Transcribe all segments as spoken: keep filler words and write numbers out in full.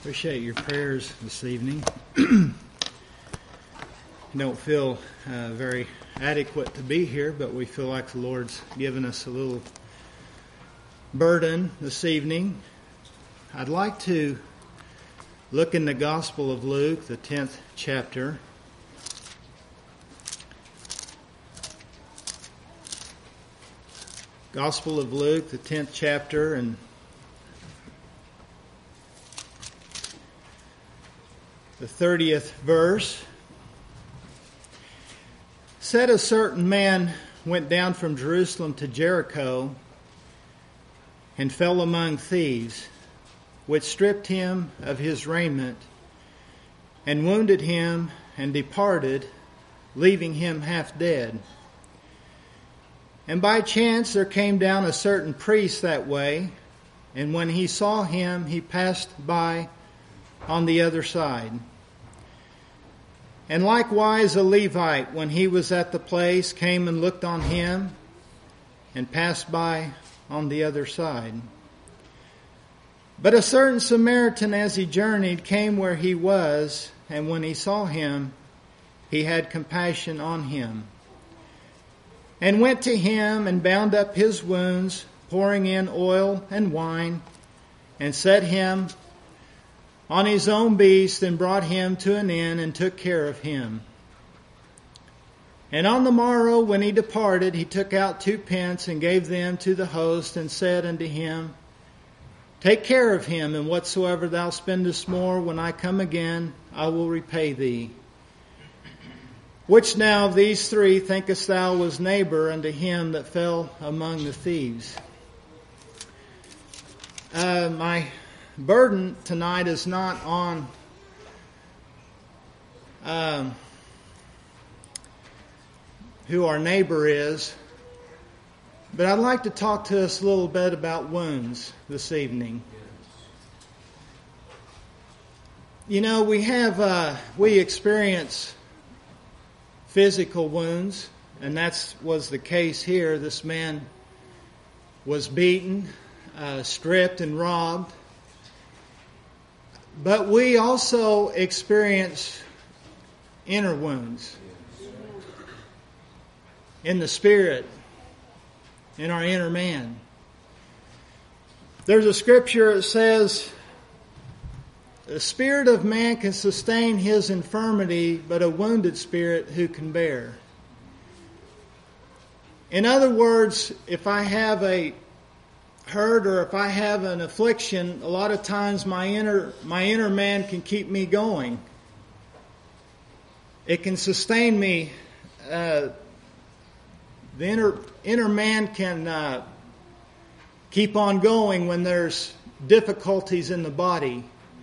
Appreciate your prayers this evening. Don't feel uh, very adequate to be here, but we feel like the Lord's given us a little burden this evening. I'd like to look in the Gospel of Luke, the tenth chapter. Gospel of Luke, the tenth chapter, and the thirtieth verse. Said a certain man went down from Jerusalem to Jericho and fell among thieves, which stripped him of his raiment and wounded him and departed, leaving him half dead. And by chance there came down a certain priest that way, and when he saw him, he passed by on the other side. And likewise a Levite, when he was at the place, came and looked on him and passed by on the other side. But a certain Samaritan, as he journeyed, came where he was, and when he saw him, he had compassion on him, and went to him and bound up his wounds, pouring in oil and wine, and set him on his own beast, and brought him to an inn, and took care of him. And on the morrow, when he departed, he took out two pence, and gave them to the host, and said unto him, Take care of him, and whatsoever thou spendest more, when I come again, I will repay thee. Which now of these three thinkest thou was neighbor unto him that fell among the thieves? Uh, my burden tonight is not on um, who our neighbor is, but I'd like to talk to us a little bit about wounds this evening. You know, we have uh, we experience physical wounds, and that was the case here. This man was beaten, uh, stripped, and robbed. But we also experience inner wounds in the spirit, in our inner man. There's a scripture that says, the spirit of man can sustain his infirmity, but a wounded spirit who can bear? In other words, if I have a hurt or if I have an affliction, a lot of times my inner my inner man can keep me going. It can sustain me. Uh, the inner inner man can uh, keep on going when there's difficulties in the body.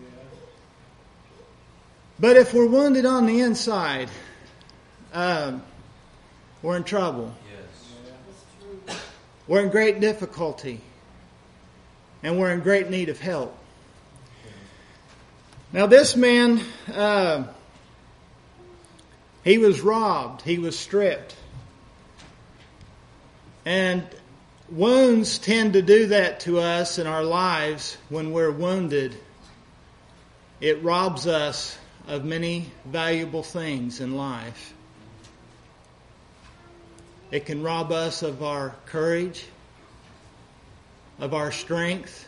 But if we're wounded on the inside, uh, we're in trouble. Yes. We're in great difficulty. And we're in great need of help. Now this man, uh, he was robbed. He was stripped. And wounds tend to do that to us in our lives when we're wounded. It robs us of many valuable things in life. It can rob us of our courage, of our strength.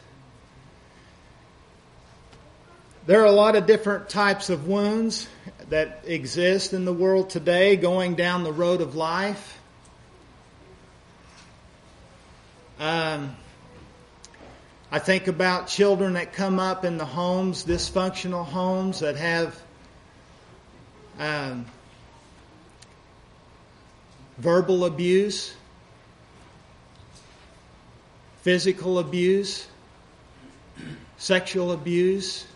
There are a lot of different types of wounds that exist in the world today, going down the road of life. Um, I think about children that come up in the homes, dysfunctional homes that have um, verbal abuse, physical abuse, sexual abuse.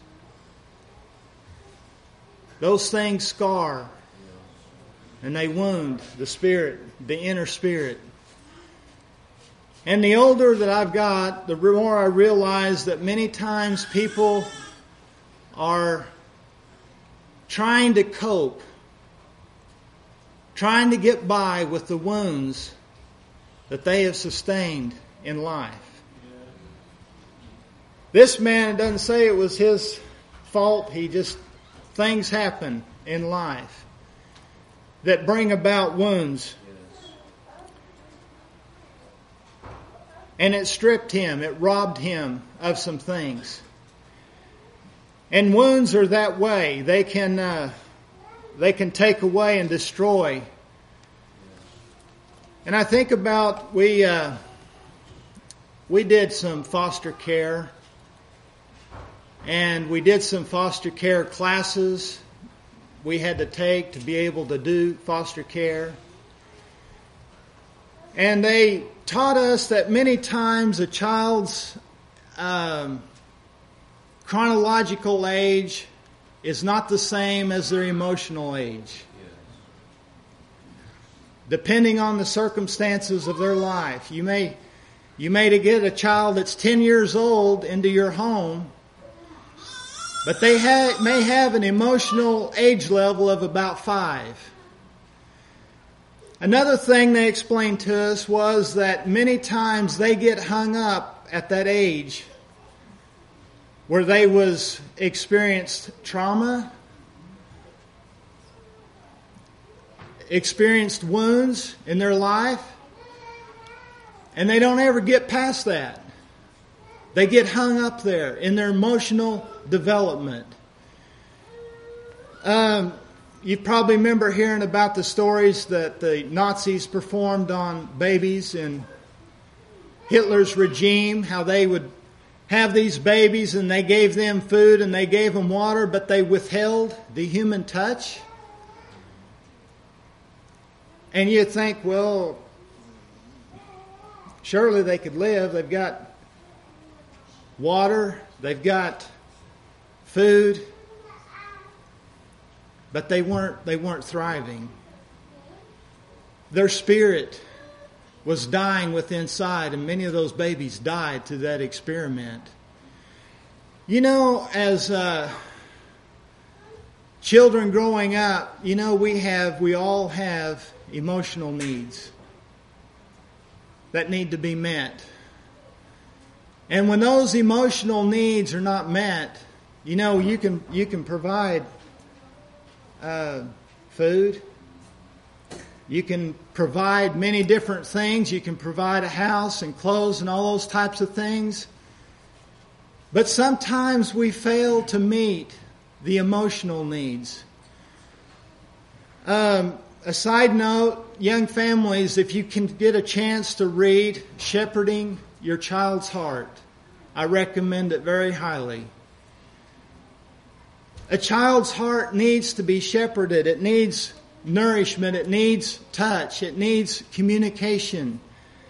Those things scar and they wound the spirit, the inner spirit. And the older that I've got, the more I realize that many times people are trying to cope, trying to get by with the wounds that they have sustained in life. This man, it doesn't say it was his fault. He just, things happen in life that bring about wounds. And it stripped him. It robbed him of some things. And wounds are that way. They can uh, they can take away and destroy. And I think about we uh, we did some foster care, and we did some foster care classes we had to take to be able to do foster care. And they taught us that many times a child's um, chronological age is not the same as their emotional age. Depending on the circumstances of their life. You may, you may get a child that's ten years old into your home, but they ha- may have an emotional age level of about five. Another thing they explained to us was that many times they get hung up at that age where they was experienced trauma, experienced wounds in their life, and they don't ever get past that. They get hung up there in their emotional development. Um, you probably remember hearing about the stories that the Nazis performed on babies in Hitler's regime, how they would have these babies and they gave them food and they gave them water, but they withheld the human touch. And you think, well, surely they could live. They've got water, they've got food, but they weren't they weren't thriving. Their spirit was dying within inside, and many of those babies died to that experiment. You know, as uh, children growing up, you know, we have we all have emotional needs that need to be met. And when those emotional needs are not met, you know, you can you can provide uh, food. You can provide many different things. You can provide a house and clothes and all those types of things. But sometimes we fail to meet the emotional needs. Um, a side note, young families, if you can get a chance to read Shepherding Your Child's Heart, I recommend it very highly. A child's heart needs to be shepherded. It needs nourishment. It needs touch. It needs communication.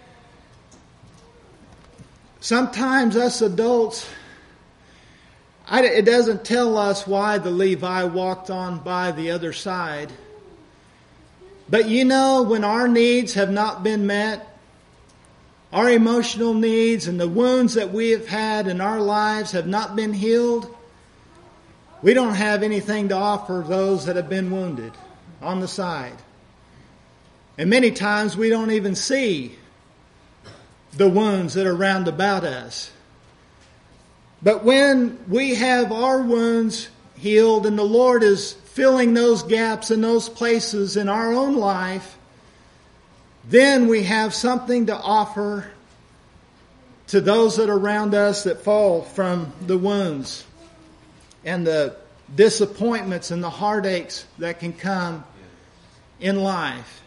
Sometimes us adults, I, it doesn't tell us why the Levi walked on by the other side. But you know, when our needs have not been met, our emotional needs and the wounds that we have had in our lives have not been healed, we don't have anything to offer those that have been wounded on the side. And many times we don't even see the wounds that are round about us. But when we have our wounds healed and the Lord is filling those gaps in those places in our own life, then we have something to offer to those that are around us that fall from the wounds and the disappointments and the heartaches that can come in life.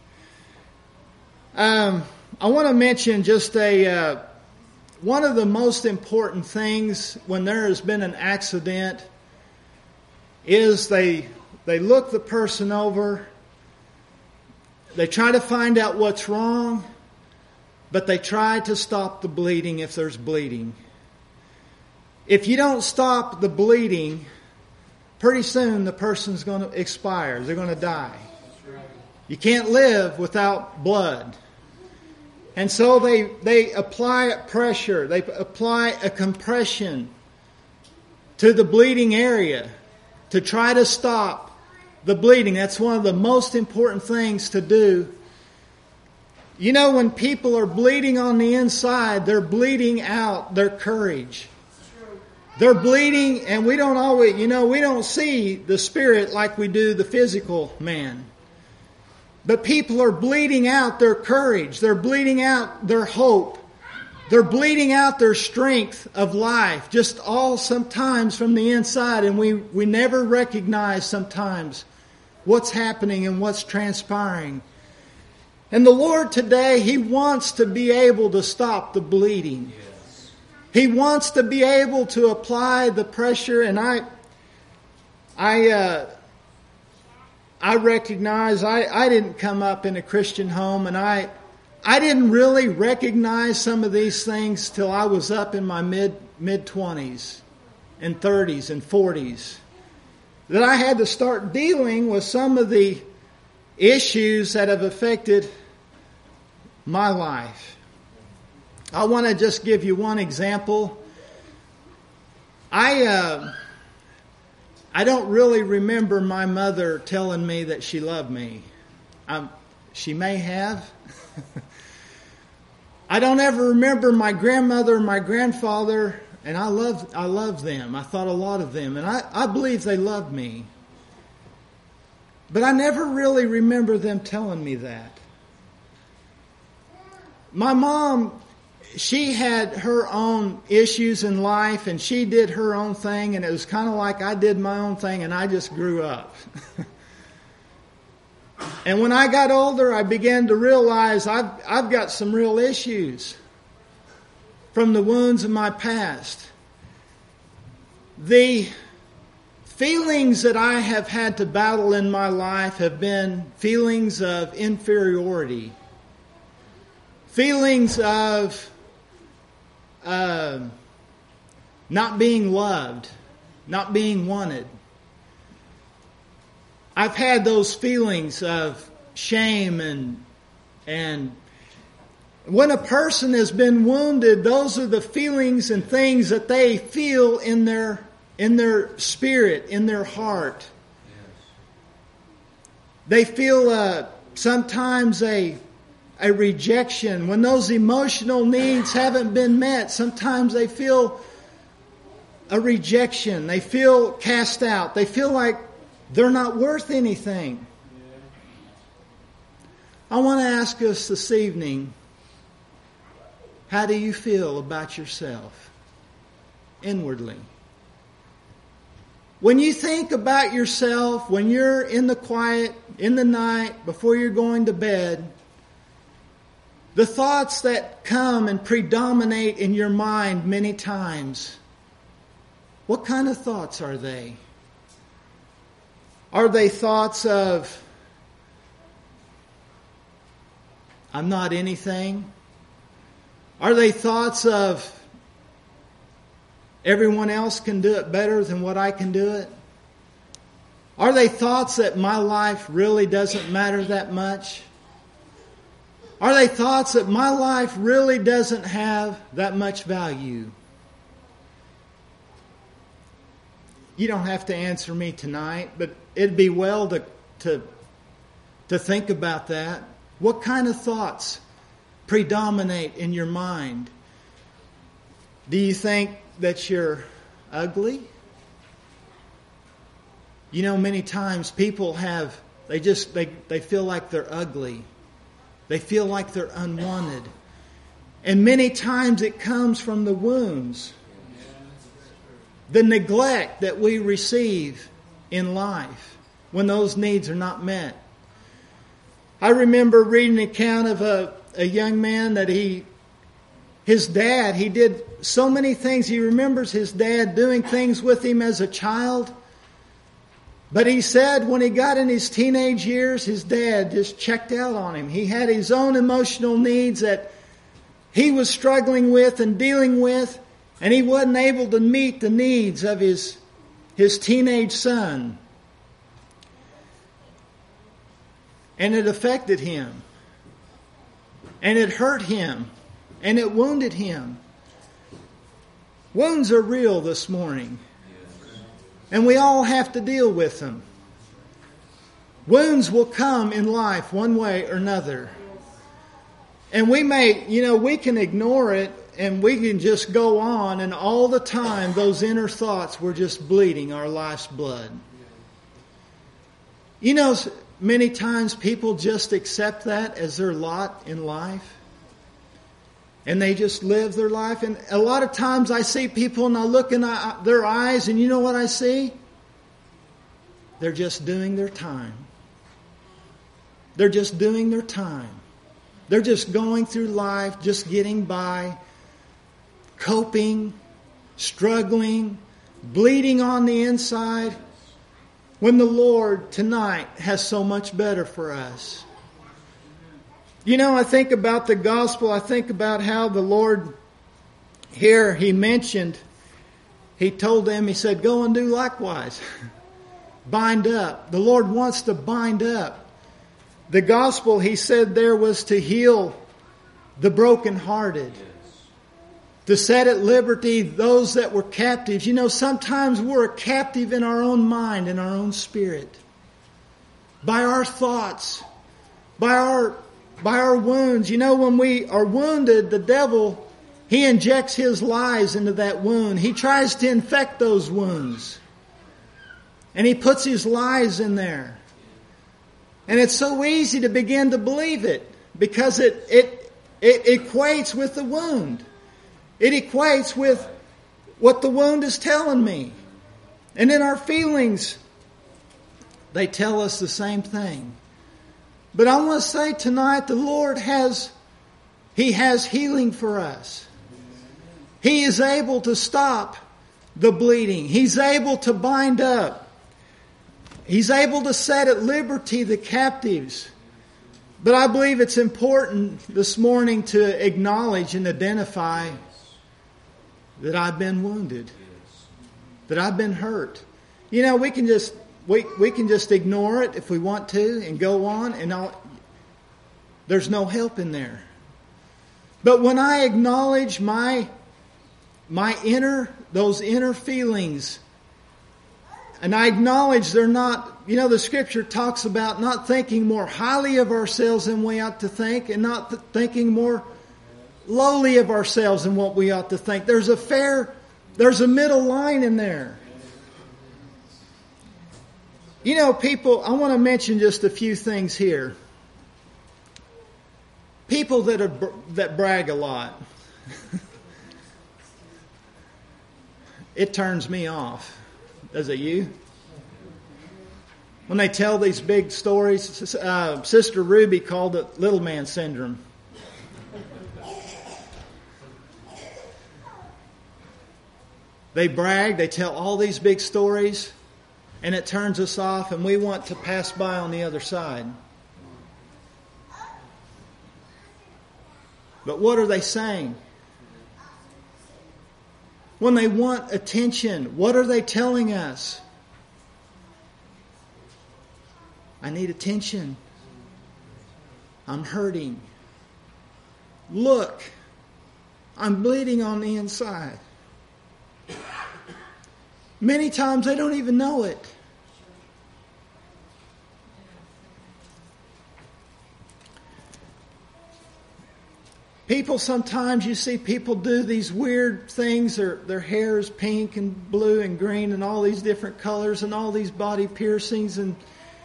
Um, I want to mention just a uh, one of the most important things when there has been an accident is they they look the person over, they try to find out what's wrong, but they try to stop the bleeding if there's bleeding. If you don't stop the bleeding, pretty soon the person's going to expire. They're going to die. You can't live without blood. And so they, they apply pressure. They apply a compression to the bleeding area to try to stop the bleeding. That's one of the most important things to do. You know, when people are bleeding on the inside, they're bleeding out their courage. They're bleeding, and we don't always, you know, we don't see the spirit like we do the physical man. But people are bleeding out their courage. They're bleeding out their hope. They're bleeding out their strength of life, just all sometimes from the inside. And we, we never recognize sometimes what's happening and what's transpiring. And the Lord today, He wants to be able to stop the bleeding. He wants to be able to apply the pressure. And I, I, uh, I recognize I, I didn't come up in a Christian home, and I, I didn't really recognize some of these things till I was up in my mid mid twenties and thirties and forties. That I had to start dealing with some of the issues that have affected my life. I want to just give you one example. I uh, I don't really remember my mother telling me that she loved me. Um, she may have. I don't ever remember my grandmother or my grandfather, and I loved I loved them. I thought a lot of them, and I, I believe they loved me. But I never really remember them telling me that. My mom, she had her own issues in life, and she did her own thing, and it was kind of like I did my own thing, and I just grew up. And when I got older, I began to realize I've, I've got some real issues from the wounds of my past. The feelings that I have had to battle in my life have been feelings of inferiority, feelings of uh, not being loved, not being wanted. I've had those feelings of shame and and when a person has been wounded, those are the feelings and things that they feel in their in their spirit, in their heart. They feel uh, sometimes a a rejection. When those emotional needs haven't been met, sometimes they feel a rejection. They feel cast out. They feel like they're not worth anything. I want to ask us this evening, how do you feel about yourself inwardly? When you think about yourself, when you're in the quiet, in the night, before you're going to bed, the thoughts that come and predominate in your mind many times, what kind of thoughts are they? Are they thoughts of, I'm not anything? Are they thoughts of, everyone else can do it better than what I can do it? Are they thoughts that my life really doesn't matter that much? Are they thoughts that my life really doesn't have that much value? You don't have to answer me tonight, but it'd be well to, to, to think about that. What kind of thoughts predominate in your mind? Do you think that you're ugly? You know, many times people have, they just, they, they feel like they're ugly. They feel like they're unwanted. And many times it comes from the wounds, the neglect that we receive in life when those needs are not met. I remember reading an account of a, a young man that he, his dad, he did so many things. He remembers his dad doing things with him as a child. But he said when he got in his teenage years, his dad just checked out on him. He had his own emotional needs that he was struggling with and dealing with, and he wasn't able to meet the needs of his, his teenage son. And it affected him. And it hurt him. And it wounded him. Wounds are real this morning. And we all have to deal with them. Wounds will come in life one way or another. And we may, you know, we can ignore it and we can just go on, and all the time those inner thoughts were just bleeding our life's blood. You know, many times people just accept that as their lot in life. And they just live their life. And a lot of times I see people and I look in their eyes, and you know what I see? They're just doing their time. They're just doing their time. They're just going through life, just getting by, coping, struggling, bleeding on the inside, when the Lord tonight has so much better for us. You know, I think about the gospel. I think about how the Lord here, He mentioned, He told them, He said, go and do likewise. Bind up. The Lord wants to bind up. The gospel, He said there, was to heal the brokenhearted. To set at liberty those that were captives. You know, sometimes we're a captive in our own mind, in our own spirit. By our thoughts. By our By our wounds. You know, when we are wounded, the devil, he injects his lies into that wound. He tries to infect those wounds. And he puts his lies in there. And it's so easy to begin to believe it. Because it, it, it equates with the wound. It equates with what the wound is telling me. And in our feelings, they tell us the same thing. But I want to say tonight, the Lord has, He has healing for us. He is able to stop the bleeding. He's able to bind up. He's able to set at liberty the captives. But I believe it's important this morning to acknowledge and identify that I've been wounded. That I've been hurt. You know, we can just... We we can just ignore it if we want to and go on, and I'll, there's no help in there. But when I acknowledge my my inner those inner feelings, and I acknowledge they're not, you know, the Scripture talks about not thinking more highly of ourselves than we ought to think, and not th- thinking more lowly of ourselves than what we ought to think. There's a fair, there's a middle line in there. You know, people, I want to mention just a few things here. People that are, that brag a lot. It turns me off. Does it you? When they tell these big stories, uh, Sister Ruby called it little man syndrome. They brag, they tell all these big stories. And it turns us off, and we want to pass by on the other side. But what are they saying? When they want attention, what are they telling us? I need attention. I'm hurting. Look, I'm bleeding on the inside. Many times they don't even know it. People, sometimes you see people do these weird things. Their, their hair is pink and blue and green and all these different colors and all these body piercings. And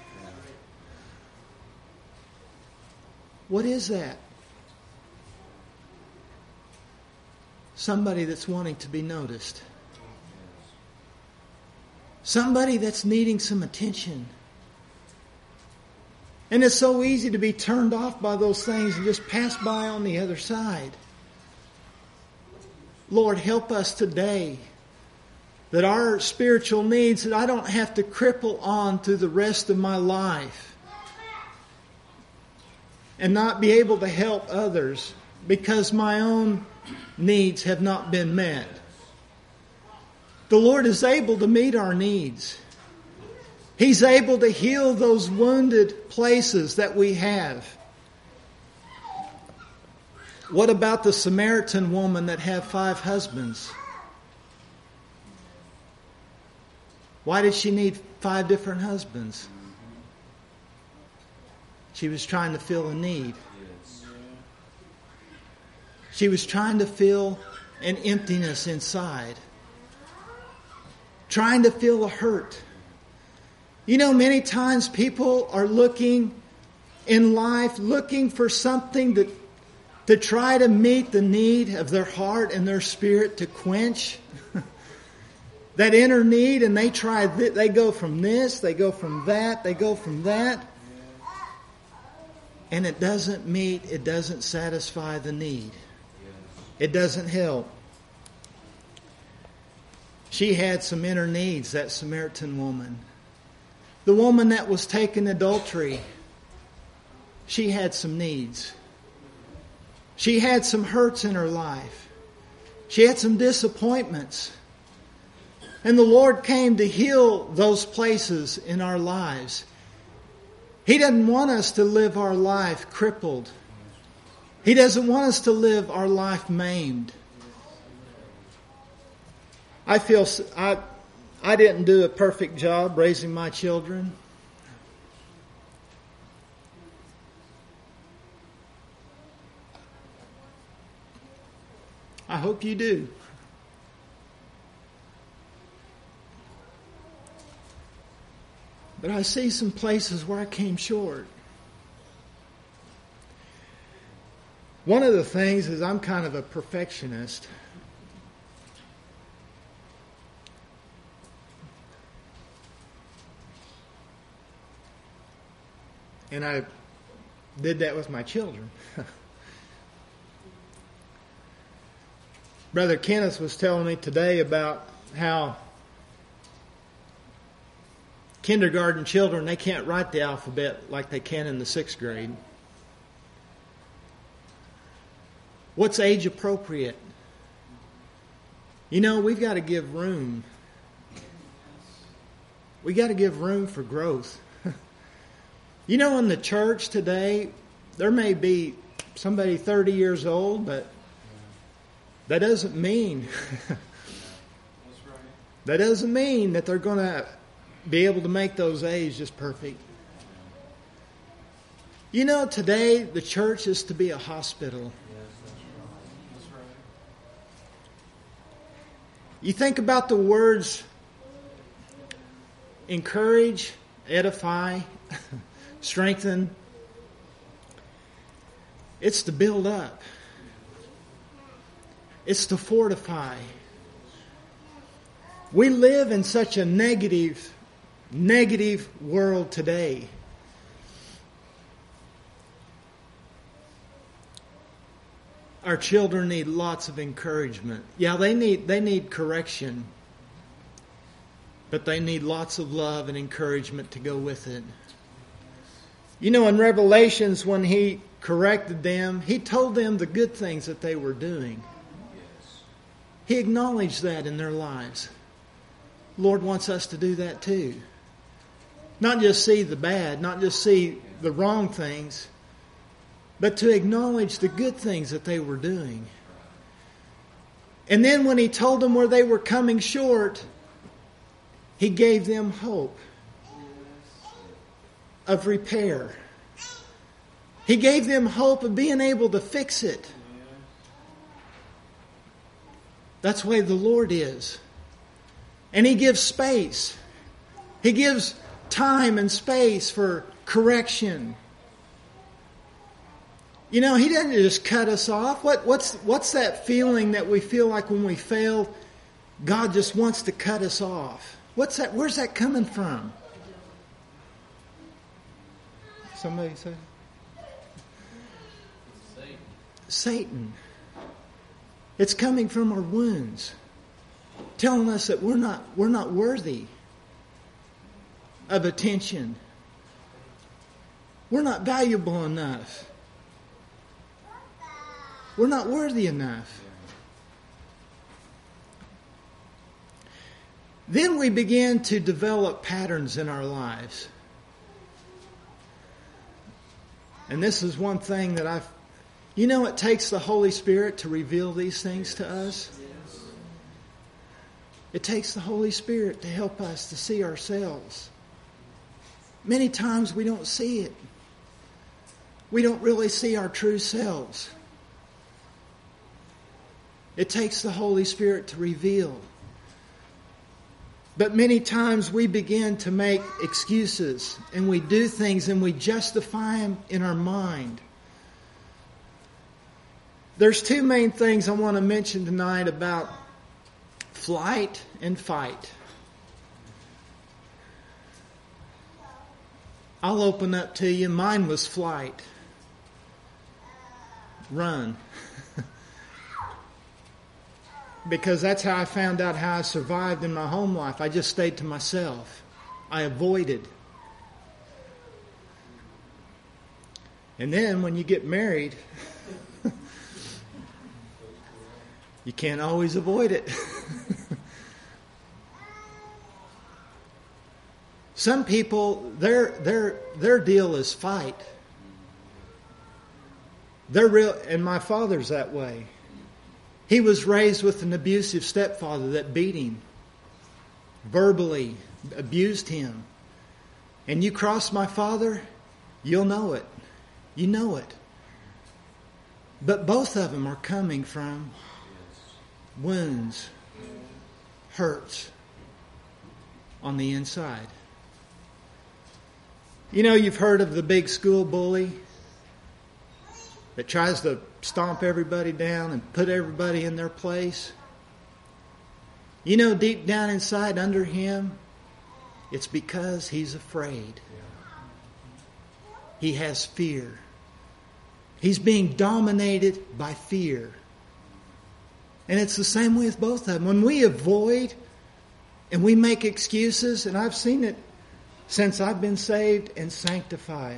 what is that? Somebody that's wanting to be noticed. Somebody that's needing some attention. And it's so easy to be turned off by those things and just pass by on the other side. Lord, help us today that our spiritual needs, that I don't have to cripple on through the rest of my life and not be able to help others because my own needs have not been met. The Lord is able to meet our needs. He's able to heal those wounded places that we have. What about the Samaritan woman that had five husbands? Why did she need five different husbands? She was trying to fill a need. She was trying to fill an emptiness inside. Trying to feel a hurt. You know, many times people are looking in life, looking for something that to try to meet the need of their heart and their spirit, to quench that inner need, and they try, they go from this, they go from that, they go from that, and it doesn't meet, it doesn't satisfy the need. It doesn't help. She had some inner needs, that Samaritan woman. The woman that was taken adultery, she had some needs. She had some hurts in her life. She had some disappointments. And the Lord came to heal those places in our lives. He doesn't want us to live our life crippled. He doesn't want us to live our life maimed. I feel I, I didn't do a perfect job raising my children. I hope you do. But I see some places where I came short. One of the things is I'm kind of a perfectionist. And I did that with my children. Brother Kenneth was telling me today about how kindergarten children, they can't write the alphabet like they can in the sixth grade. What's age appropriate? You know, we've got to give room. We got to give room for growth. You know, in the church today, there may be somebody thirty years old, but that doesn't mean that doesn't mean that they're going to be able to make those A's just perfect. You know, today the church is to be a hospital. You think about the words encourage, edify, strengthen. It's to build up. It's to fortify. We live in such a negative, negative world today. Our children need lots of encouragement. Yeah, they need they need correction. But they need lots of love and encouragement to go with it. You know, in Revelations, when he corrected them, he told them the good things that they were doing. He acknowledged that in their lives. The Lord wants us to do that too. Not just see the bad, not just see the wrong things, but to acknowledge the good things that they were doing. And then when he told them where they were coming short, he gave them hope of repair. He gave them hope of being able to fix it. That's the way the Lord is. And He gives space. He gives time and space for correction. You know, He doesn't just cut us off. What, what's, what's that feeling that we feel like when we fail, God just wants to cut us off? What's that? Where's that coming from? Somebody say? Satan. Satan. It's coming from our wounds, telling us that we're not we're not worthy of attention. We're not valuable enough. We're not worthy enough. Then we begin to develop patterns in our lives. And this is one thing that I've You know, it takes the Holy Spirit to reveal these things to us. It takes the Holy Spirit to help us to see ourselves. Many times we don't see it. We don't really see our true selves. It takes the Holy Spirit to reveal. But many times we begin to make excuses and we do things and we justify them in our mind. There's two main things I want to mention tonight about flight and fight. I'll open up to you. Mine was flight. Run. Because that's how I found out how I survived in my home life. I just stayed to myself. I avoided. And then when you get married, you can't always avoid it. Some people, their their their deal is fight. They're real, and my father's that way. He was raised with an abusive stepfather that beat him, verbally abused him. And you cross my father, you'll know it. You know it. But both of them are coming from wounds, hurts on the inside. You know, you've heard of the big school bully that tries to stomp everybody down and put everybody in their place. You know, deep down inside under him, it's because he's afraid. He has fear. He's being dominated by fear. And it's the same way with both of them. When we avoid and we make excuses, and I've seen it since I've been saved and sanctified.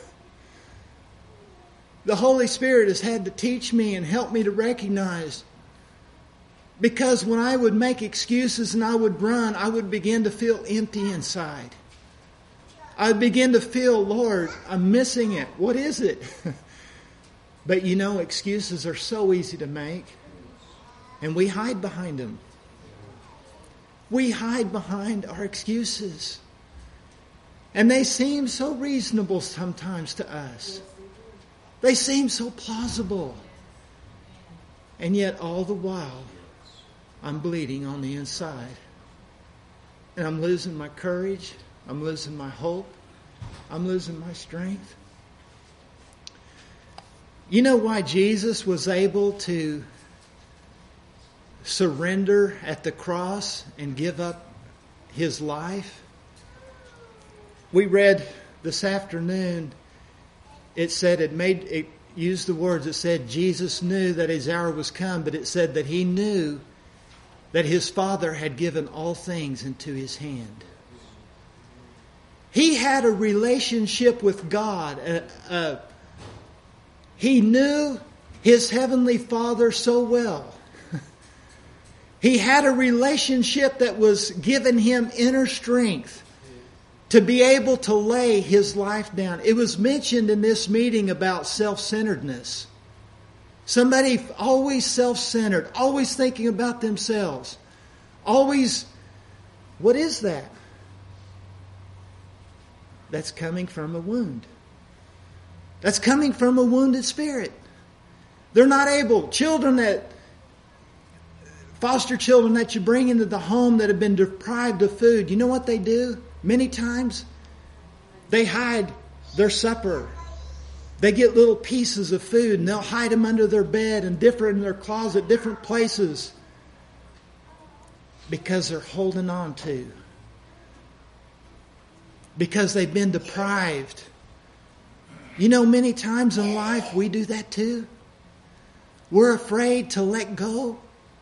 The Holy Spirit has had to teach me and help me to recognize. Because when I would make excuses and I would run, I would begin to feel empty inside. I would begin to feel, Lord, I'm missing it. What is it? But you know, excuses are so easy to make. And we hide behind them. We hide behind our excuses. And they seem so reasonable sometimes to us. They seem so plausible. And yet all the while, I'm bleeding on the inside. And I'm losing my courage. I'm losing my hope. I'm losing my strength. You know why Jesus was able to surrender at the cross and give up his life? We read this afternoon, it said, it made, it used the words, it said Jesus knew that his hour was come, but it said that he knew that his Father had given all things into his hand. He had a relationship with God. Uh, uh, he knew his heavenly Father so well. He had a relationship that was giving him inner strength to be able to lay his life down. It was mentioned in this meeting about self-centeredness. Somebody always self-centered, always thinking about themselves. Always, what is that? That's coming from a wound. That's coming from a wounded spirit. They're not able, children that, foster children that you bring into the home that have been deprived of food, you know what they do? Many times, they hide their supper. They get little pieces of food and they'll hide them under their bed and different in their closet, different places. Because they're holding on to. Because they've been deprived. You know, many times in life we do that too. We're afraid to let go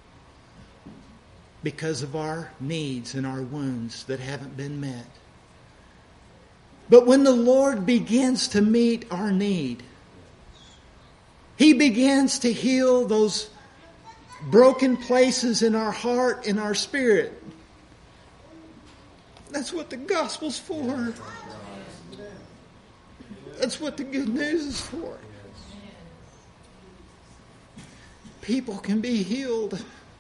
because of our needs and our wounds that haven't been met. But when the Lord begins to meet our need, He begins to heal those broken places in our heart and our spirit. That's what the gospel's for. That's what the good news is for. People can be healed.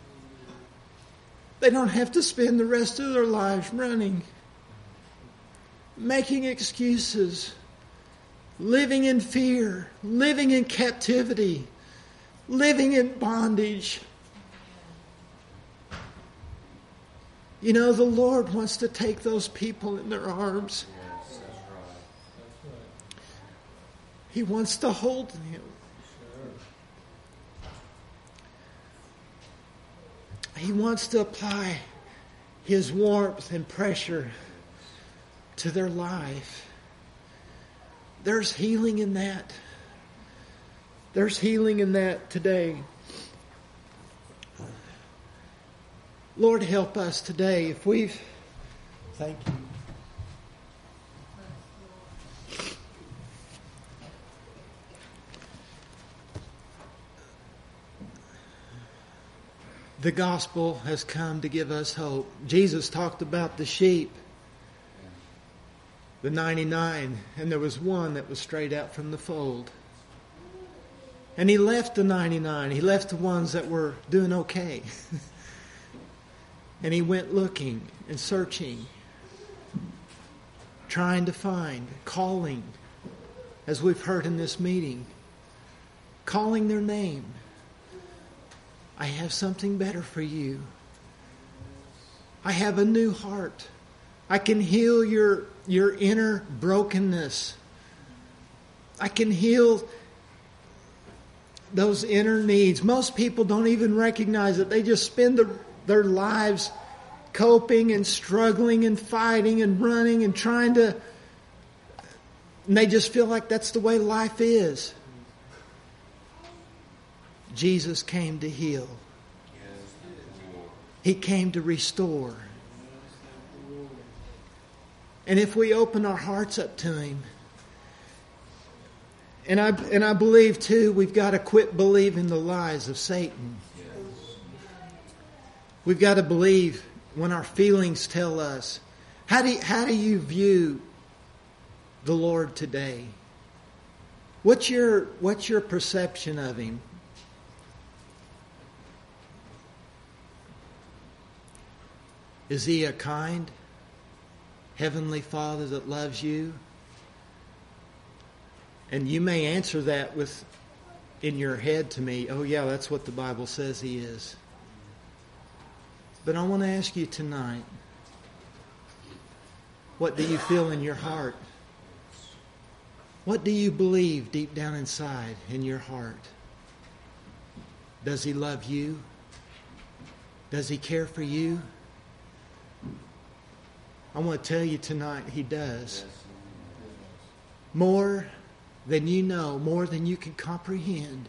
They don't have to spend the rest of their lives running, making excuses, living in fear, living in captivity, living in bondage. You know, the Lord wants to take those people in their arms. Yes, that's right. He wants to hold them. He wants to apply His warmth and pressure to their life. There's healing in that. There's healing in that today. Lord, help us today if we've... Thank you. The gospel has come to give us hope. Jesus talked about the sheep, the ninety-nine, and there was one that was strayed out from the fold. And He left the ninety-nine. He left the ones that were doing okay. And He went looking and searching, trying to find, calling, as we've heard in this meeting, calling their name. I have something better for you. I have a new heart. I can heal your, your inner brokenness. I can heal those inner needs. Most people don't even recognize it. They just spend the, their lives coping and struggling and fighting and running and trying to... And they just feel like that's the way life is. Jesus came to heal. He came to restore. And if we open our hearts up to Him, and I and I believe too, we've got to quit believing the lies of Satan. We've got to believe when our feelings tell us. How do you, how do you view the Lord today? What's your what's your perception of Him? Is He a kind Heavenly Father that loves you? And you may answer that with in your head to me, oh yeah, that's what the Bible says He is. But I want to ask you tonight, what do you feel in your heart? What do you believe deep down inside in your heart? Does He love you? Does He care for you? I want to tell you tonight, He does. More than you know, more than you can comprehend.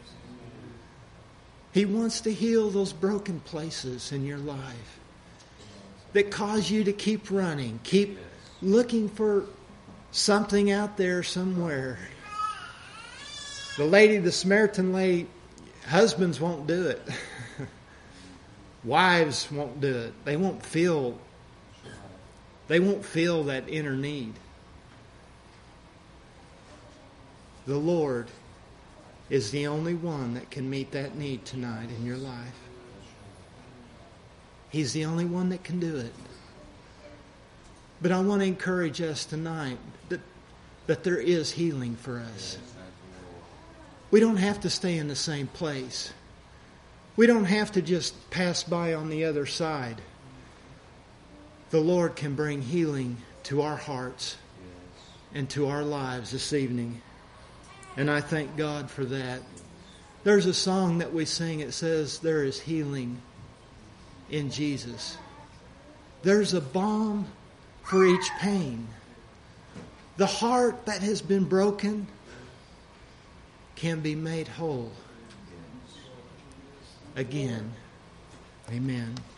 He wants to heal those broken places in your life that cause you to keep running, keep looking for something out there somewhere. The lady, the Samaritan lady, husbands won't do it. Wives won't do it. They won't feel They won't feel that inner need. The Lord is the only one that can meet that need tonight in your life. He's the only one that can do it. But I want to encourage us tonight that, that there is healing for us. We don't have to stay in the same place. We don't have to just pass by on the other side. The Lord can bring healing to our hearts and to our lives this evening. And I thank God for that. There's a song that we sing. It says, there is healing in Jesus. There's a balm for each pain. The heart that has been broken can be made whole again. Amen.